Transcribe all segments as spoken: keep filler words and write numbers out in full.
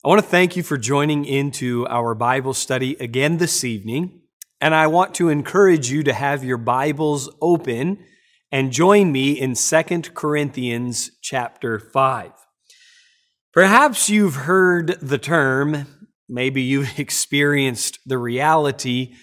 I want to thank you for joining into our Bible study again this evening, and I want to encourage you to have your Bibles open and join me in Second Corinthians chapter five. Perhaps you've heard the term, maybe you've experienced the reality,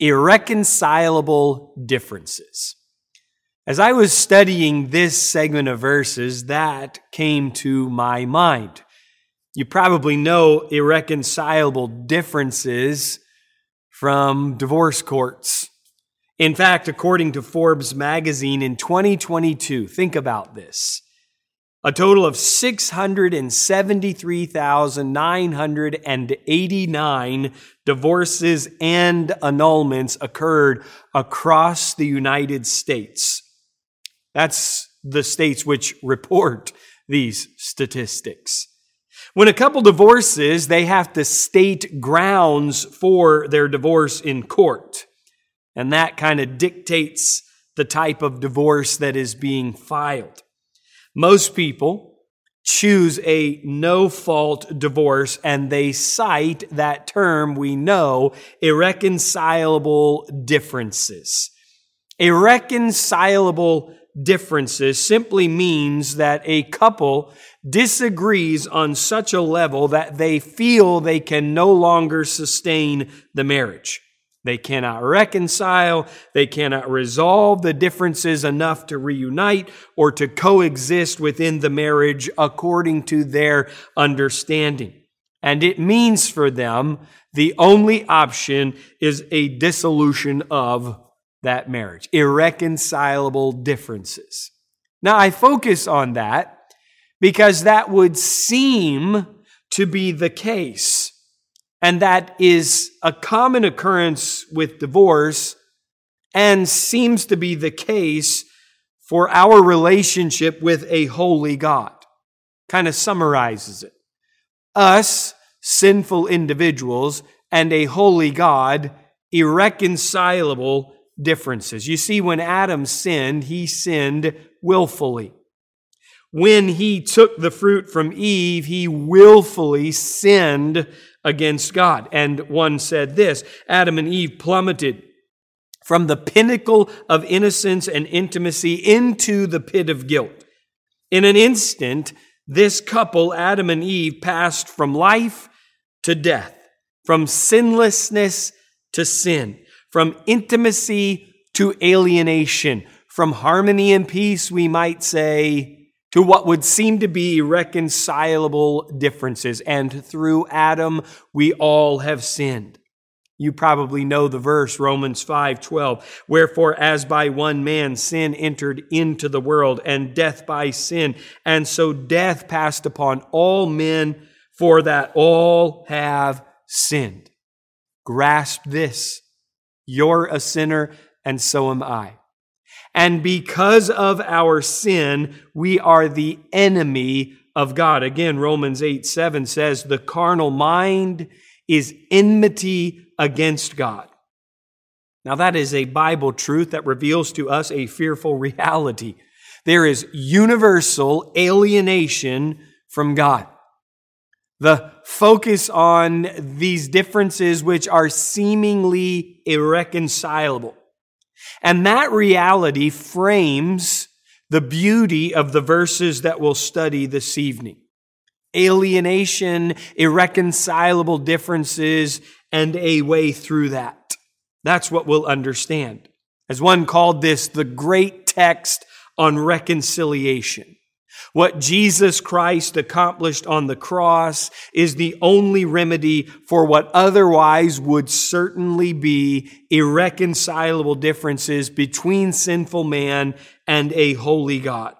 irreconcilable differences. As I was studying this segment of verses, that came to my mind. You probably know irreconcilable differences from divorce courts. In fact, according to Forbes magazine in twenty twenty-two, think about this, a total of six hundred seventy-three thousand nine hundred eighty-nine divorces and annulments occurred across the United States. That's the states which report these statistics. When a couple divorces, they have to state grounds for their divorce in court. And that kind of dictates the type of divorce that is being filed. Most people choose a no-fault divorce, and they cite that term we know, irreconcilable differences. Irreconcilable differences simply means that a couple disagrees on such a level that they feel they can no longer sustain the marriage. They cannot reconcile, they cannot resolve the differences enough to reunite or to coexist within the marriage according to their understanding. And it means for them the only option is a dissolution of that marriage. Irreconcilable differences. Now, I focus on that because that would seem to be the case. And that is a common occurrence with divorce and seems to be the case for our relationship with a holy God. Kind of summarizes it. Us, sinful individuals, and a holy God, irreconcilable differences. You see, when Adam sinned, he sinned willfully. When he took the fruit from Eve, he willfully sinned against God. And one said this, Adam and Eve plummeted from the pinnacle of innocence and intimacy into the pit of guilt. In an instant, this couple, Adam and Eve, passed from life to death, from sinlessness to sin, from intimacy to alienation, from harmony and peace, we might say, to what would seem to be irreconcilable differences. And through Adam, we all have sinned. You probably know the verse, Romans five twelve. Wherefore, as by one man sin entered into the world, and death by sin, and so death passed upon all men, for that all have sinned. Grasp this. You're a sinner, and so am I. And because of our sin, we are the enemy of God. Again, Romans eight seven says, the carnal mind is enmity against God. Now, that is a Bible truth that reveals to us a fearful reality. There is universal alienation from God. The focus on these differences which are seemingly irreconcilable. And that reality frames the beauty of the verses that we'll study this evening. Alienation, irreconcilable differences, and a way through that. That's what we'll understand. As one called this, the great text on reconciliation. What Jesus Christ accomplished on the cross is the only remedy for what otherwise would certainly be irreconcilable differences between sinful man and a holy God.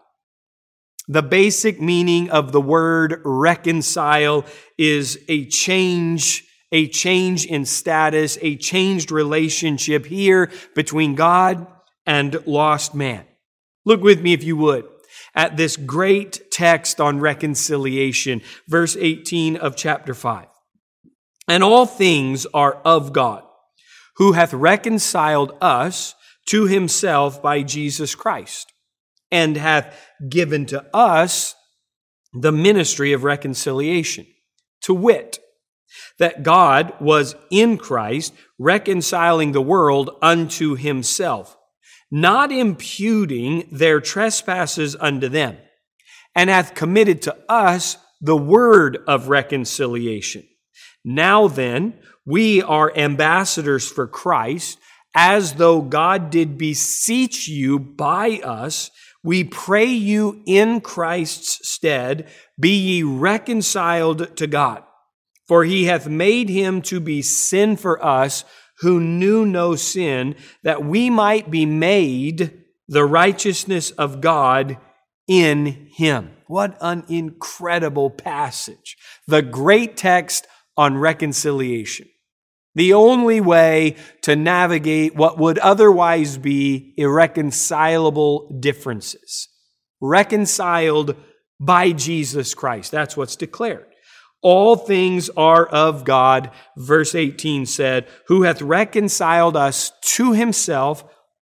The basic meaning of the word reconcile is a change, a change in status, a changed relationship here between God and lost man. Look with me, if you would, at this great text on reconciliation, verse eighteen of chapter five. And all things are of God, who hath reconciled us to himself by Jesus Christ, and hath given to us the ministry of reconciliation. To wit, that God was in Christ reconciling the world unto himself, not imputing their trespasses unto them, and hath committed to us the word of reconciliation. Now then, we are ambassadors for Christ, as though God did beseech you by us. We pray you in Christ's stead, be ye reconciled to God. For he hath made him to be sin for us, who knew no sin, that we might be made the righteousness of God in him. What an incredible passage. The great text on reconciliation. The only way to navigate what would otherwise be irreconcilable differences. Reconciled by Jesus Christ. That's what's declared. All things are of God, verse eighteen said, who hath reconciled us to himself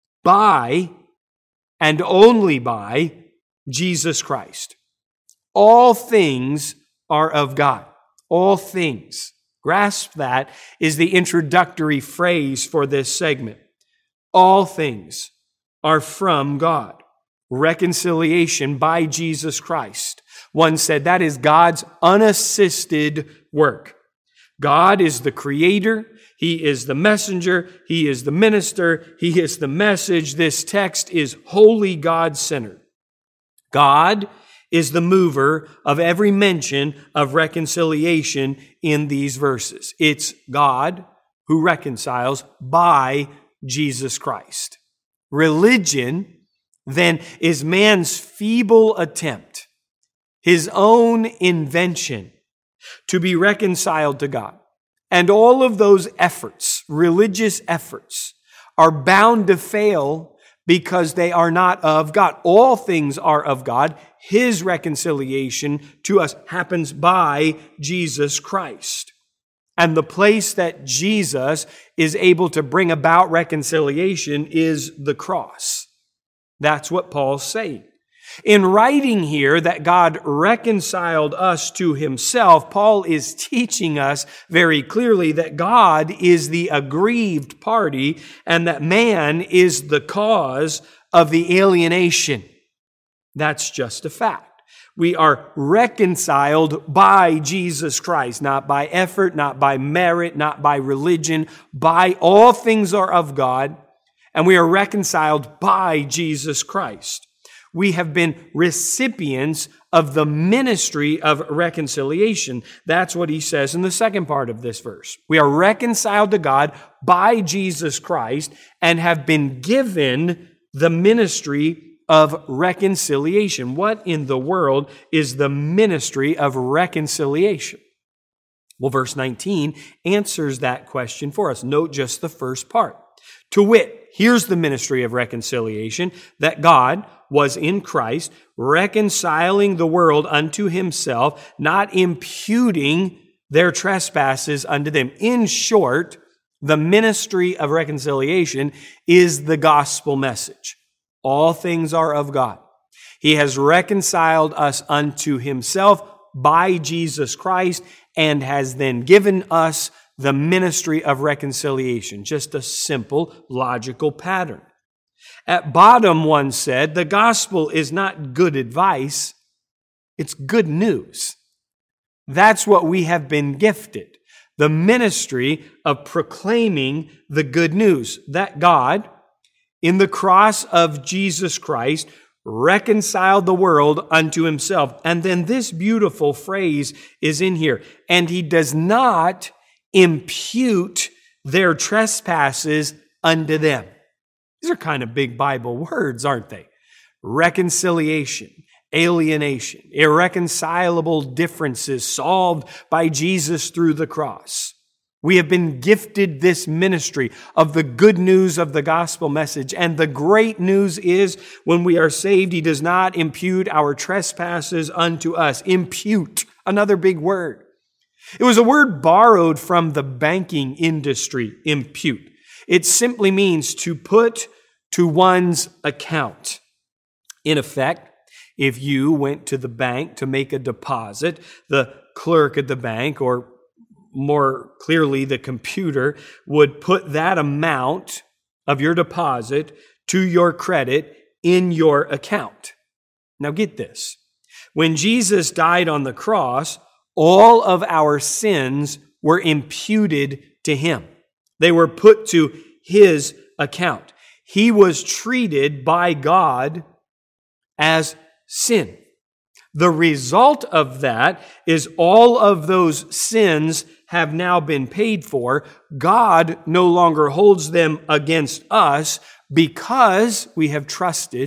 by, and only by, Jesus Christ. All things are of God. All things. Grasp that is the introductory phrase for this segment. All things are from God. Reconciliation by Jesus Christ. One said that is God's unassisted work. God is the creator. He is the messenger. He is the minister. He is the message. This text is wholly God-centered. God is the mover of every mention of reconciliation in these verses. It's God who reconciles by Jesus Christ. Religion, then, is man's feeble attempt, his own invention, to be reconciled to God. And all of those efforts, religious efforts, are bound to fail because they are not of God. All things are of God. His reconciliation to us happens by Jesus Christ. And the place that Jesus is able to bring about reconciliation is the cross. That's what Paul's saying. In writing here that God reconciled us to himself, Paul is teaching us very clearly that God is the aggrieved party and that man is the cause of the alienation. That's just a fact. We are reconciled by Jesus Christ, not by effort, not by merit, not by religion. By all things are of God, and we are reconciled by Jesus Christ. We have been recipients of the ministry of reconciliation. That's what he says in the second part of this verse. We are reconciled to God by Jesus Christ and have been given the ministry of reconciliation. What in the world is the ministry of reconciliation? Well, verse nineteen answers that question for us. Note just the first part. To wit, here's the ministry of reconciliation, that God was in Christ, reconciling the world unto himself, not imputing their trespasses unto them. In short, the ministry of reconciliation is the gospel message. All things are of God. He has reconciled us unto himself by Jesus Christ and has then given us the ministry of reconciliation. Just a simple, logical pattern. At bottom, one said, the gospel is not good advice, it's good news. That's what we have been gifted. The ministry of proclaiming the good news that God, in the cross of Jesus Christ, reconciled the world unto himself. And then this beautiful phrase is in here. And he does not impute their trespasses unto them. These are kind of big Bible words, aren't they? Reconciliation, alienation, irreconcilable differences solved by Jesus through the cross. We have been gifted this ministry of the good news of the gospel message. And the great news is when we are saved, he does not impute our trespasses unto us. Impute, another big word. It was a word borrowed from the banking industry, impute. It simply means to put to one's account. In effect, if you went to the bank to make a deposit, the clerk at the bank, or more clearly, the computer, would put that amount of your deposit to your credit in your account. Now get this. When Jesus died on the cross, all of our sins were imputed to him. They were put to his account. He was treated by God as sin. The result of that is all of those sins have now been paid for. God no longer holds them against us because we have trusted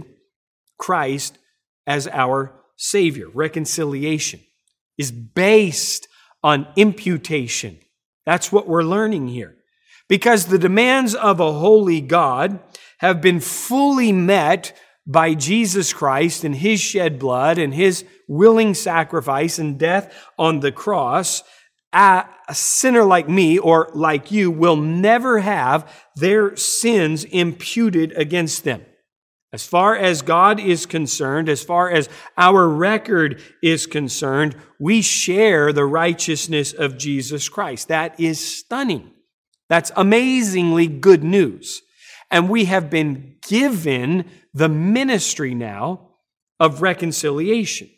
Christ as our Savior. Reconciliation is based on imputation. That's what we're learning here. Because the demands of a holy God have been fully met by Jesus Christ and his shed blood and his willing sacrifice and death on the cross, a sinner like me or like you will never have their sins imputed against them. As far as God is concerned, as far as our record is concerned, we share the righteousness of Jesus Christ. That is stunning. That's amazingly good news. And we have been given the ministry now of reconciliation.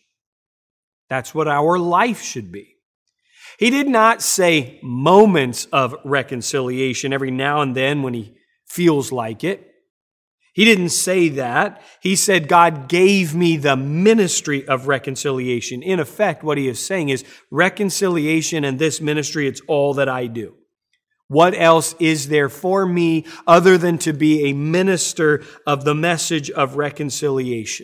That's what our life should be. He did not say moments of reconciliation every now and then when he feels like it. He didn't say that. He said, God gave me the ministry of reconciliation. In effect, what he is saying is reconciliation and this ministry, it's all that I do. What else is there for me other than to be a minister of the message of reconciliation?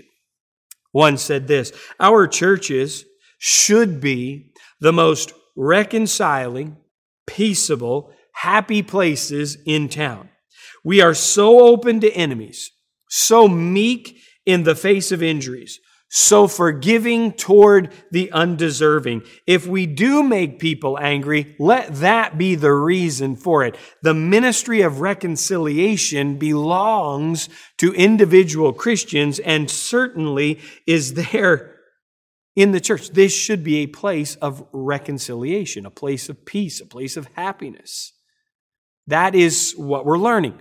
One said this, our churches should be the most reconciling, peaceable, happy places in town. We are so open to enemies, so meek in the face of injuries, so forgiving toward the undeserving. If we do make people angry, let that be the reason for it. The ministry of reconciliation belongs to individual Christians and certainly is there in the church. This should be a place of reconciliation, a place of peace, a place of happiness. That is what we're learning.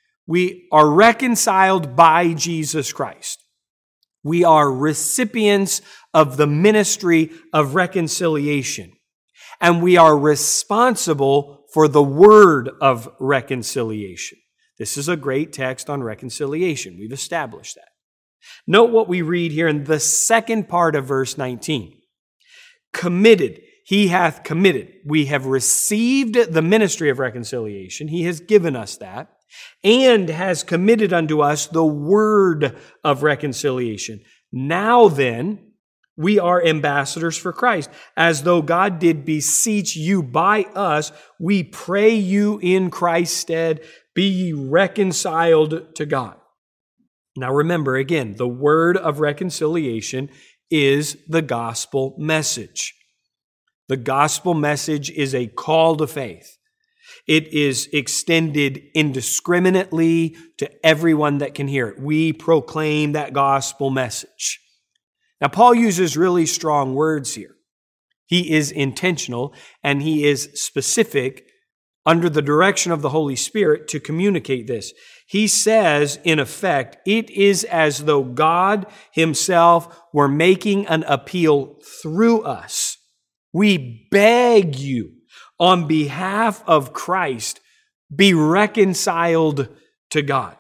We are reconciled by Jesus Christ. We are recipients of the ministry of reconciliation. And we are responsible for the word of reconciliation. This is a great text on reconciliation. We've established that. Note what we read here in the second part of verse nineteen. Committed. He hath committed. We have received the ministry of reconciliation. He has given us that. And has committed unto us the word of reconciliation. Now then, we are ambassadors for Christ. As though God did beseech you by us, we pray you in Christ's stead, be ye reconciled to God. Now remember, again, the word of reconciliation is the gospel message. The gospel message is a call to faith. It is extended indiscriminately to everyone that can hear it. We proclaim that gospel message. Now, Paul uses really strong words here. He is intentional and he is specific under the direction of the Holy Spirit to communicate this. He says, in effect, it is as though God himself were making an appeal through us. We beg you, on behalf of Christ, be reconciled to God.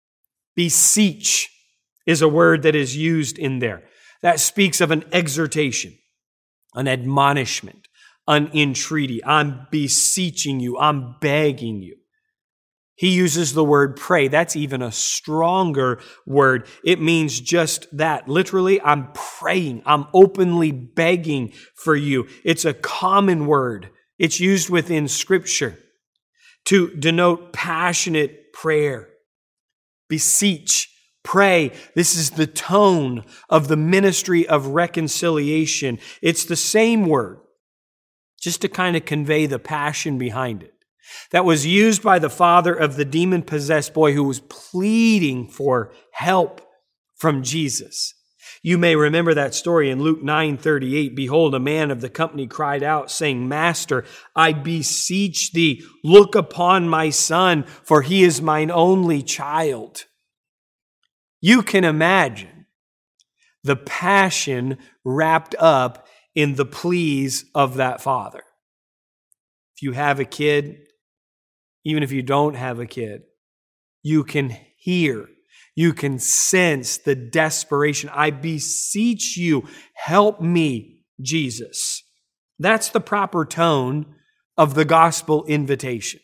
Beseech is a word that is used in there. That speaks of an exhortation, an admonishment, an entreaty. I'm beseeching you. I'm begging you. He uses the word pray. That's even a stronger word. It means just that. Literally, I'm praying. I'm openly begging for you. It's a common word. It's used within Scripture to denote passionate prayer. Beseech, pray. This is the tone of the ministry of reconciliation. It's the same word, just to kind of convey the passion behind it, that was used by the father of the demon-possessed boy who was pleading for help from Jesus. You may remember that story in Luke nine thirty-eight. Behold, a man of the company cried out, saying, Master, I beseech thee, look upon my son, for he is mine only child. You can imagine the passion wrapped up in the pleas of that father. If you have a kid, even if you don't have a kid, you can hear, you can sense the desperation. I beseech you, help me, Jesus. That's the proper tone of the gospel invitation.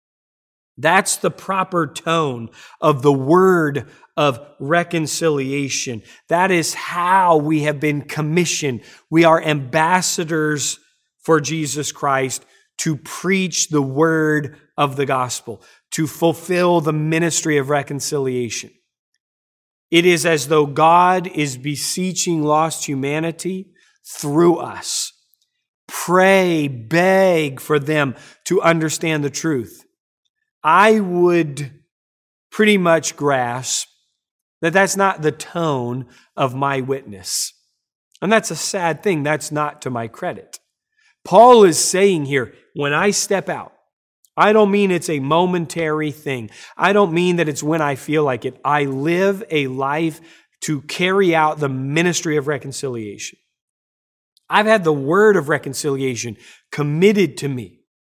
That's the proper tone of the word of reconciliation. That is how we have been commissioned. We are ambassadors for Jesus Christ to preach the word of the gospel, to fulfill the ministry of reconciliation. It is as though God is beseeching lost humanity through us. Pray, beg for them to understand the truth. I would pretty much grasp that that's not the tone of my witness. And that's a sad thing. That's not to my credit. Paul is saying here, when I step out, I don't mean it's a momentary thing. I don't mean that it's when I feel like it. I live a life to carry out the ministry of reconciliation. I've had the word of reconciliation committed to me.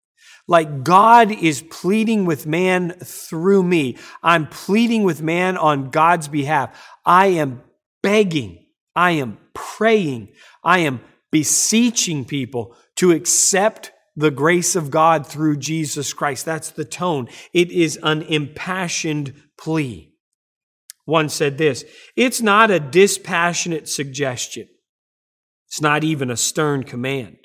Like God is pleading with man through me. I'm pleading with man on God's behalf. I am begging. I am praying. I am beseeching people to accept the grace of God through Jesus Christ. That's the tone. It is an impassioned plea. One said this, it's not a dispassionate suggestion. It's not even a stern command.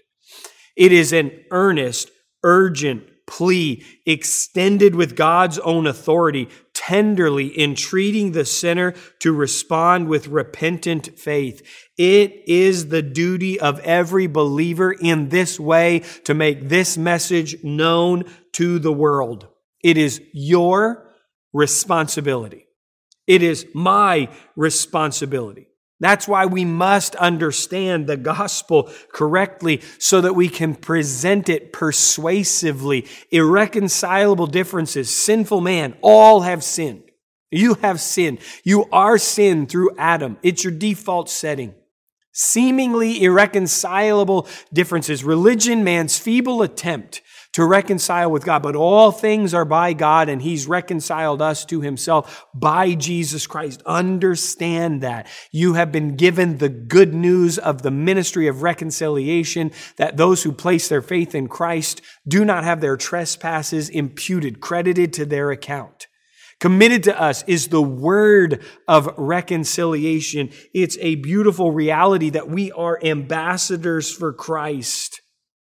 It is an earnest, urgent plea extended with God's own authority, tenderly entreating the sinner to respond with repentant faith. It is the duty of every believer in this way to make this message known to the world. It is your responsibility. It is my responsibility. That's why we must understand the gospel correctly so that we can present it persuasively. Irreconcilable differences, sinful man, all have sinned. You have sinned. You are sin through Adam. It's your default setting. Seemingly irreconcilable differences. Religion, man's feeble attempt to reconcile with God, but all things are by God, and He's reconciled us to Himself by Jesus Christ. Understand that. You have been given the good news of the ministry of reconciliation, that those who place their faith in Christ do not have their trespasses imputed, credited to their account. Committed to us is the word of reconciliation. It's a beautiful reality that we are ambassadors for Christ.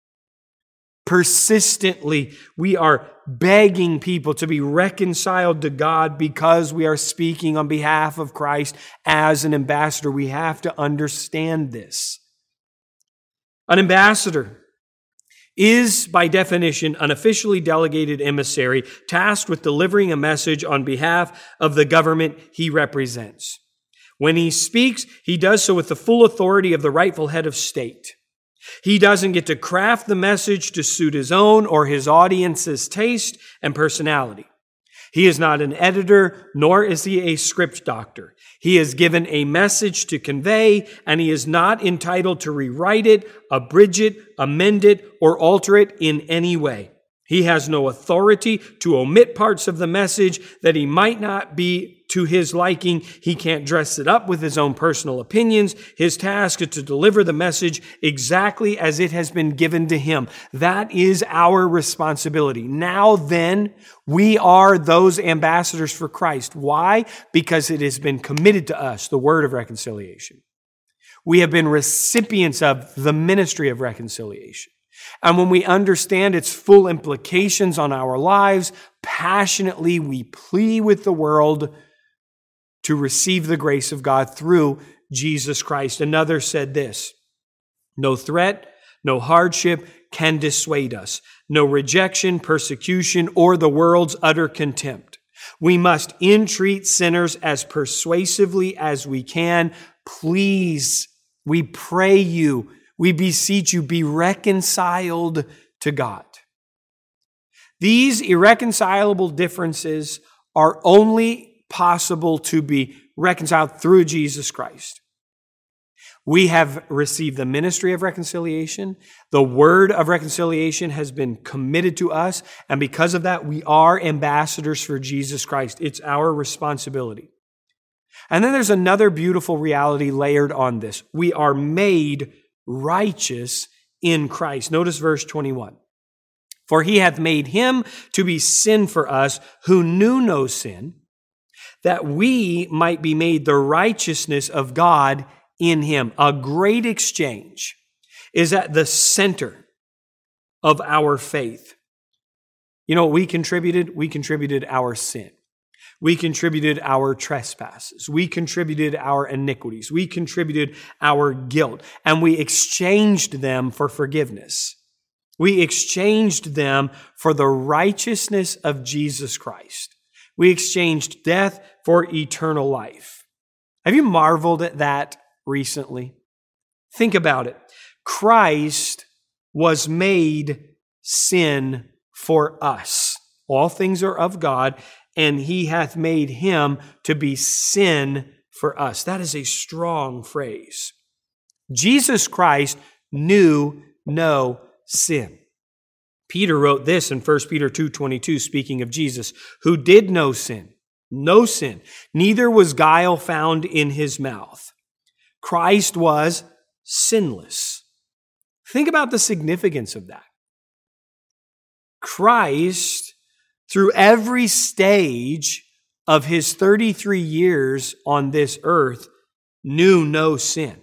Persistently, we are begging people to be reconciled to God because we are speaking on behalf of Christ as an ambassador. We have to understand this. An ambassador is, by definition, an officially delegated emissary tasked with delivering a message on behalf of the government he represents. When he speaks, he does so with the full authority of the rightful head of state. He doesn't get to craft the message to suit his own or his audience's taste and personality. He is not an editor, nor is he a script doctor. He is given a message to convey, and he is not entitled to rewrite it, abridge it, amend it, or alter it in any way. He has no authority to omit parts of the message that he might not be to his liking. He can't dress it up with his own personal opinions. His task is to deliver the message exactly as it has been given to him. That is our responsibility. Now then, we are those ambassadors for Christ. Why? Because it has been committed to us, the word of reconciliation. We have been recipients of the ministry of reconciliation. And when we understand its full implications on our lives, passionately we plead with the world to receive the grace of God through Jesus Christ. Another said this, no threat, no hardship can dissuade us. No rejection, persecution, or the world's utter contempt. We must entreat sinners as persuasively as we can. Please, we pray you, we beseech you, be reconciled to God. These irreconcilable differences are only possible to be reconciled through Jesus Christ. We have received the ministry of reconciliation. The word of reconciliation has been committed to us. And because of that, we are ambassadors for Jesus Christ. It's our responsibility. And then there's another beautiful reality layered on this. We are made righteous in Christ. Notice verse twenty-one. For he hath made him to be sin for us who knew no sin, that we might be made the righteousness of God in him. A great exchange is at the center of our faith. You know what we contributed? We contributed our sin. We contributed our trespasses. We contributed our iniquities. We contributed our guilt. And we exchanged them for forgiveness. We exchanged them for the righteousness of Jesus Christ. We exchanged death for eternal life. Have you marveled at that recently? Think about it. Christ was made sin for us. All things are of God, and he hath made him to be sin for us. That is a strong phrase. Jesus Christ knew no sin. Peter wrote this in First Peter two twenty-two, speaking of Jesus, who did no sin, no sin, neither was guile found in his mouth. Christ was sinless. Think about the significance of that. Christ, through every stage of his thirty-three years on this earth, knew no sin.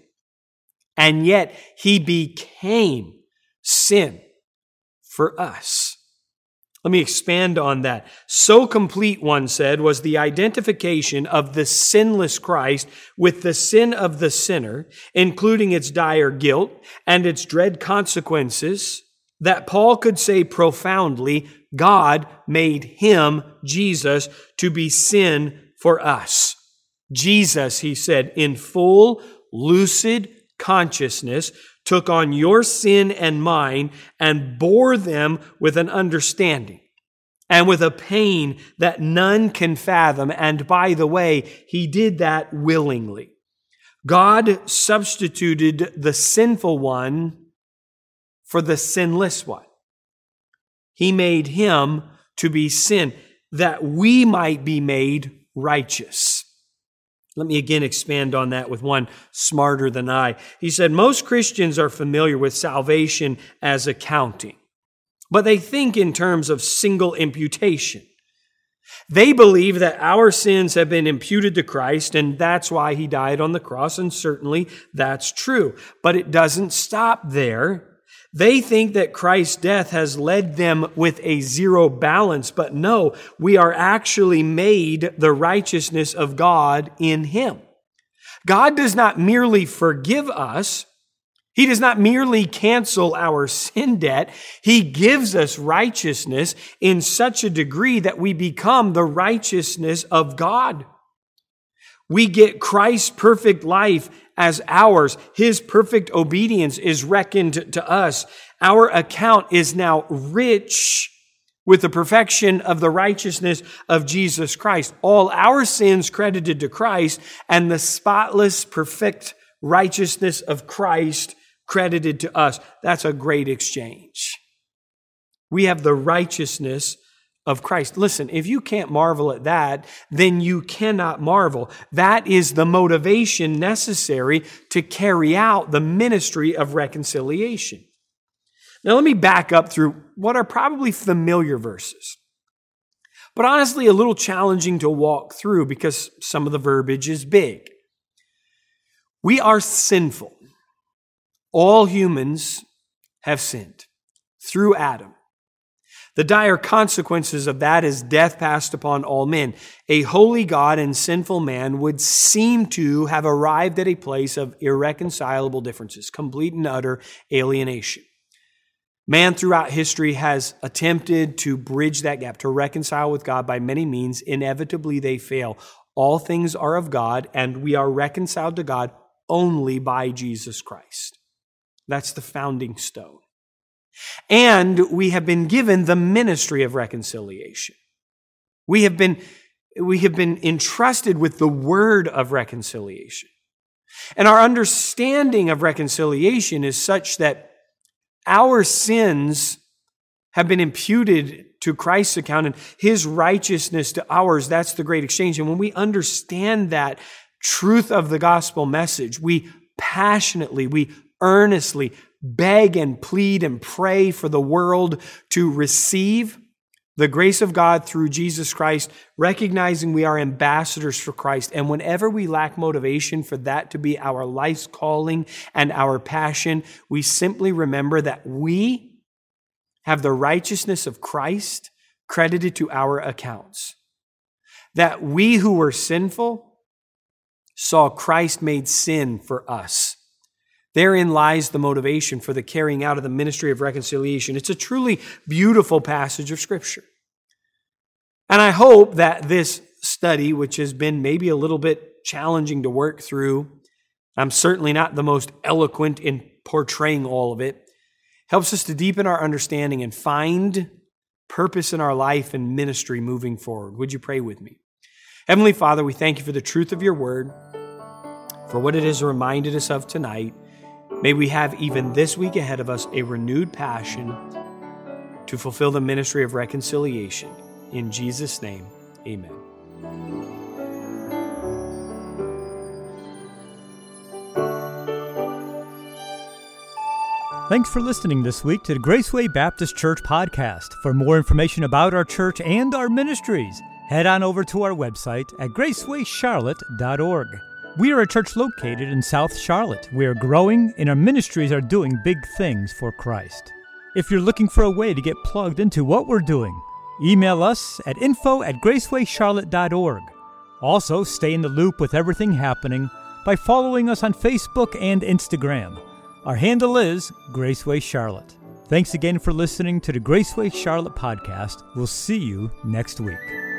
And yet he became sin for us. Let me expand on that. So complete, one said, was the identification of the sinless Christ with the sin of the sinner, including its dire guilt and its dread consequences, that Paul could say profoundly, God made him, Jesus, to be sin for us. Jesus, he said, in full, lucid consciousness, took on your sin and mine and bore them with an understanding and with a pain that none can fathom. And by the way, he did that willingly. God substituted the sinful one for the sinless one. He made him to be sin that we might be made righteous. Let me again expand on that with one smarter than I. He said, most Christians are familiar with salvation as accounting, but they think in terms of single imputation. They believe that our sins have been imputed to Christ, and that's why he died on the cross, and certainly that's true. But it doesn't stop there. They think that Christ's death has led them with a zero balance, but no, we are actually made the righteousness of God in him. God does not merely forgive us. He does not merely cancel our sin debt. He gives us righteousness in such a degree that we become the righteousness of God. We get Christ's perfect life as ours. His perfect obedience is reckoned to us. Our account is now rich with the perfection of the righteousness of Jesus Christ. All our sins credited to Christ, and the spotless, perfect righteousness of Christ credited to us. That's a great exchange. We have the righteousness of Christ. Listen, if you can't marvel at that, then you cannot marvel. That is the motivation necessary to carry out the ministry of reconciliation. Now, let me back up through what are probably familiar verses, but honestly a little challenging to walk through because some of the verbiage is big. We are sinful. All humans have sinned through Adam. The dire consequences of that is death passed upon all men. A holy God and sinful man would seem to have arrived at a place of irreconcilable differences, complete and utter alienation. Man throughout history has attempted to bridge that gap, to reconcile with God by many means. Inevitably, they fail. All things are of God, and we are reconciled to God only by Jesus Christ. That's the founding stone. And we have been given the ministry of reconciliation. We have been, we have been entrusted with the word of reconciliation. And our understanding of reconciliation is such that our sins have been imputed to Christ's account and his righteousness to ours. That's the great exchange. And when we understand that truth of the gospel message, we passionately, we earnestly beg and plead and pray for the world to receive the grace of God through Jesus Christ, recognizing we are ambassadors for Christ. And whenever we lack motivation for that to be our life's calling and our passion, we simply remember that we have the righteousness of Christ credited to our accounts. That we who were sinful saw Christ made sin for us. Therein lies the motivation for the carrying out of the ministry of reconciliation. It's a truly beautiful passage of Scripture. And I hope that this study, which has been maybe a little bit challenging to work through, I'm certainly not the most eloquent in portraying all of it, helps us to deepen our understanding and find purpose in our life and ministry moving forward. Would you pray with me? Heavenly Father, we thank you for the truth of your word, for what it has reminded us of tonight. May we have even this week ahead of us a renewed passion to fulfill the ministry of reconciliation. In Jesus' name, amen. Thanks for listening this week to the Graceway Baptist Church podcast. For more information about our church and our ministries, head on over to our website at graceway charlotte dot org. We are a church located in South Charlotte. We are growing, and our ministries are doing big things for Christ. If you're looking for a way to get plugged into what we're doing, email us at info at graceway charlotte dot org. Also, stay in the loop with everything happening by following us on Facebook and Instagram. Our handle is Graceway Charlotte. Thanks again for listening to the Graceway Charlotte podcast. We'll see you next week.